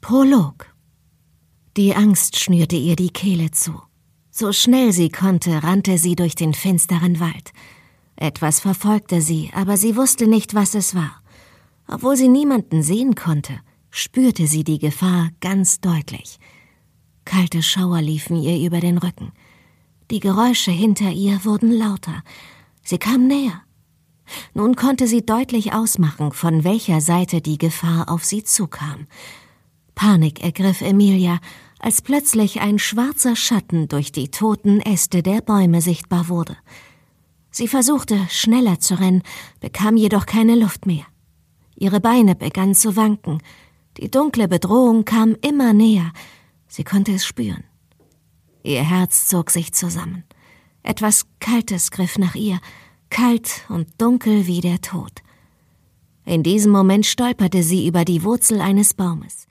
Prolog. Die Angst schnürte ihr die Kehle zu. So schnell sie konnte, rannte sie durch den finsteren Wald. Etwas verfolgte sie, aber sie wusste nicht, was es war. Obwohl sie niemanden sehen konnte, spürte sie die Gefahr ganz deutlich. Kalte Schauer liefen ihr über den Rücken. Die Geräusche hinter ihr wurden lauter. Sie kam näher. Nun konnte sie deutlich ausmachen, von welcher Seite die Gefahr auf sie zukam. Panik ergriff Emilia, als plötzlich ein schwarzer Schatten durch die toten Äste der Bäume sichtbar wurde. Sie versuchte, schneller zu rennen, bekam jedoch keine Luft mehr. Ihre Beine begannen zu wanken. Die dunkle Bedrohung kam immer näher. Sie konnte es spüren. Ihr Herz zog sich zusammen. Etwas Kaltes griff nach ihr, kalt und dunkel wie der Tod. In diesem Moment stolperte sie über die Wurzel eines Baumes.